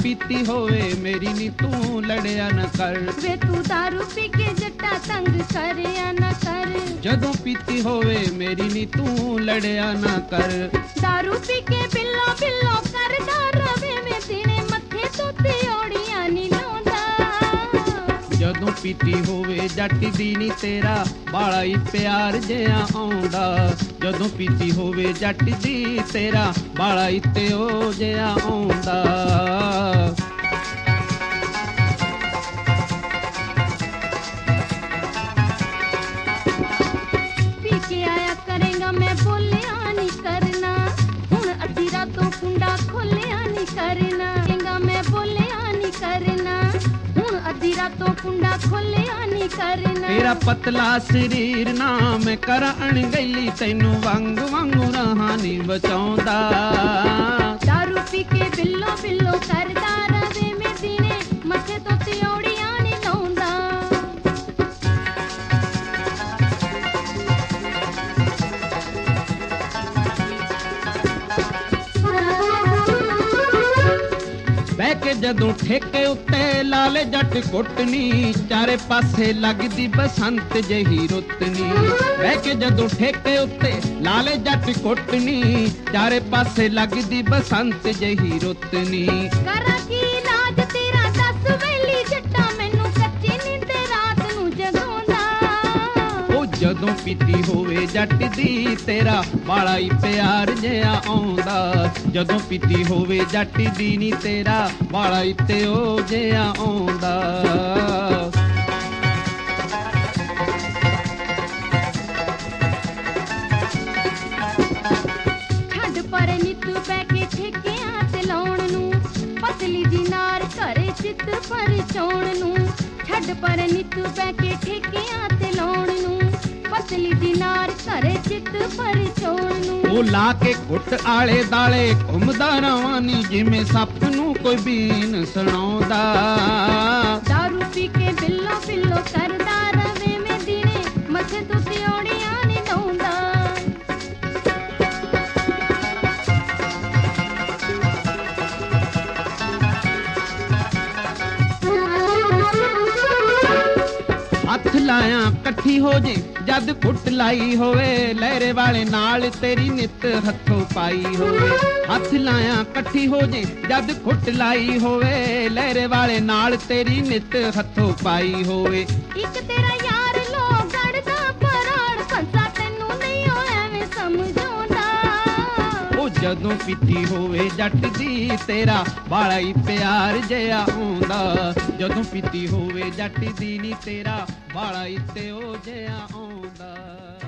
पीती होवे मेरी नी तू लड़िया न कर। वे तू दारू पी के जट्टा तंग करिया न कर। जदों पीती होवे मेरी नी तू लड़िया न कर। दारू पी के बिल्लो बिल्लो करदा रवे में दिने मथे तो तियोड़ियां नी लाउंदा। जदों पीती होवे जट दी नी तेरा बाला ही प्यार जिहा आउंदा। जदों पीती होवे जट दी तेरा बाला ही ते ओ जिहा आउंदा। पी के आया करेगा मैं बोलिया नी करना। हुण अद्धी रातों कुंडा खोलिया नी करना। कहेगा मैं बोलिया नी करना। हुण अद्धी रातों कुंडा खोलिया नी करना। तेरा पतला शरीर ना मैं कर अणगैली तैनू वांग वांगू रहा नी बचाउंदा। दारू पी के बिल्लो बिल्लो करदा रवे में दिने मथे तो तियोड़ियां नी लाउंदा। बह के जदों ठेके उत्ते लाले जट कुटनी। चारे पासे लगदी बसंत जही रुतनी। बह के जदों ठेके उत्ते लाले जट कुटनी। चारे पासे लगदी बसंत जही रुतनी। करा की इलाज तेरा दस वेली जट्टा मैनू कच्ची नींद रात नू जगाउंदा। ओ जदों पीती होवे जट दी तेरा बाला ही प्यार जिहा आउंदा। जदों पीती होवे जट दी नी तेरा बाला ही ते ओ जिहा आउंदा। छड्ड पर नित पै के ठेकियां ते लाउण नू। पतली जी नार घरे चित पर चौण नू। छड्ड पर नित पै के ठेकियां ते लाउण नू। पतली जी नार घरे चित पर चौण नू। ਉਹ ਲਾ ਕੇ ਘੁੱਟ ਆਲੇ ਦਾਲੇ ਘੁੰਮਦਾ ਰਵਾਂ ਨੀ ਜਿਵੇਂ ਸੱਪ ਨੂੰ ਕੋਈ ਬੀਨ ਸੁਣਾਉਂਦਾ। दारू पी के बिल्लो बिल्लो करदा रवे में दिने मथे तो तियोड़ियां नी लाउंदा। ਹੱਥ ਲਾਇਆ ਇਕੱਠੀ ਹੋ ਜੇ ਜਦ ਘੁੱਟ ਲਾਈ ਹੋਵੇ ਲਹਿਰੇ ਵਾਲੇ ਨਾਲ ਤੇਰੀ ਨਿੱਤ ਹੱਥੋਂ ਪਾਈ ਹੋਵੇ। ਹੱਥ ਲਾਇਆ ਇਕੱਠੀ ਹੋ ਜੇ ਜਦ ਘੁੱਟ ਲਾਈ ਹੋਵੇ ਲਹਿਰੇ ਵਾਲੇ ਨਾਲ ਤੇਰੀ ਨਿੱਤ ਹੱਥੋਂ ਪਾਈ ਹੋਵੇ। ਇੱਕ ਤੇਰਾ ਯਾਰ ਲੋ ਗੜਦਾ ਪਰਾੜ ਫੰਸਾ ਤੈਨੂੰ ਨਹੀਂ ਓ ਐਵੇਂ ਸਮਝਾਉਂਦਾ। ਉਹ ਜਦੋਂ ਪੀਤੀ ਹੋਵੇ ਜੱਟ ਦੀ ਤੇਰਾ ਬਾਲਾ ਹੀ ਪਿਆਰ ਜਿਹਾ ਆਉਂਦਾ। ਜਦੋਂ ਪੀਤੀ ਹੋਵੇ ਜੱਟ ਦੀ ਨੀ ਤੇਰਾ ਬਾਲਾ ਹੀ ਤੇ ਉਹ ਜਿਹਾ ਆਉਂਦਾ।